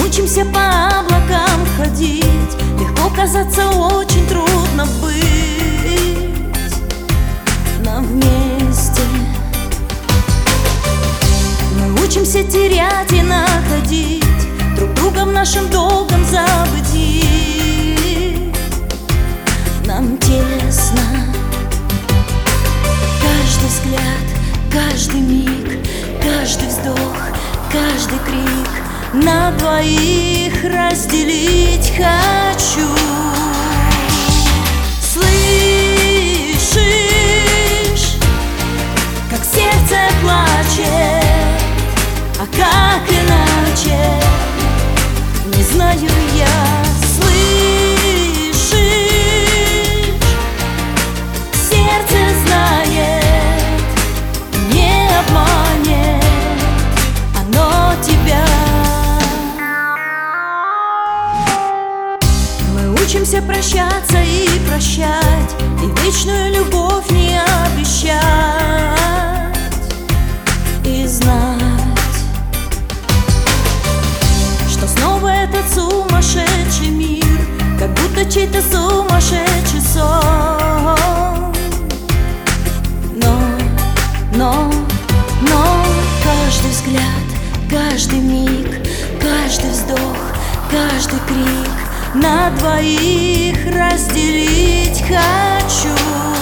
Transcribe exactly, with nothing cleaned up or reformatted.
учимся по облакам ходить, легко казаться, очень трудно быть нам вместе. Мы учимся терять и находить друг друга в нашем долгом забытии. Нам тесно. Каждый взгляд, каждый миг, каждый вздох, каждый крик на двоих разделить хочу. Слышишь, как сердце плачет, а как иначе, не знаю я. Слышишь, сердце знает, не обманет оно тебя. Мы учимся прощаться и прощать, и вечную любовь не обещать, и знать, что снова этот сумасшедший мир, как будто чей-то сумасшедший сон. Но, но, но каждый взгляд, каждый миг, каждый вздох, каждый крик на двоих разделить хочу.